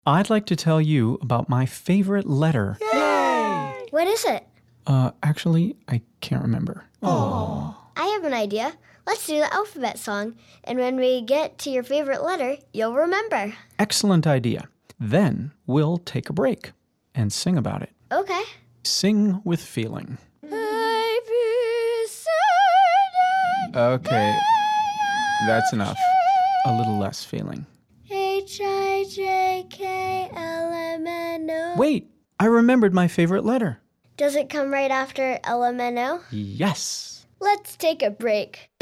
I'd like to tell you about my favorite letter. Yay! What is it? Actually, I can't remember. I have an idea. Let's do the alphabet song. And when we get to your favorite letter, you'll remember. Excellent idea. Then we'll take a break and sing about it. Okay. Sing with feeling. Okay, that's enough. A little less feeling. HIJKLMNO. Wait, I remembered my favorite letter. Does it come right after LMNO? Yes. Let's take a break.